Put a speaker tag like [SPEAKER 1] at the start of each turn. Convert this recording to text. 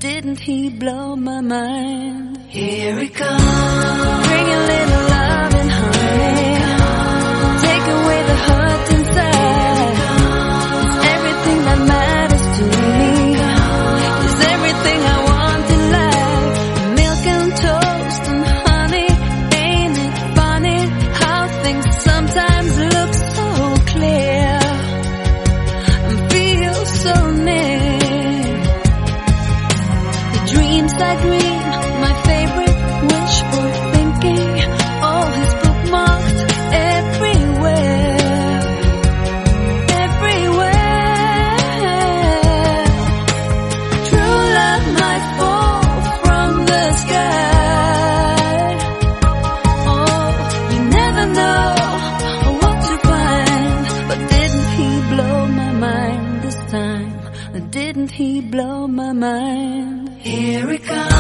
[SPEAKER 1] didn't he blow my mind? Here he comes, bring a little love and honey, take away the hurt inside. It's everything that matters to me, it's everything I want in life. Milk and toast and honey, ain't it funny how things sometimes look so clear and feel so near. I dream, my favorite wishful thinking, all his bookmarked everywhere, everywhere. True love might fall from the sky. Oh, you never know what to find. But didn't he blow my mind this time? Didn't he blow my mind? Here he comes.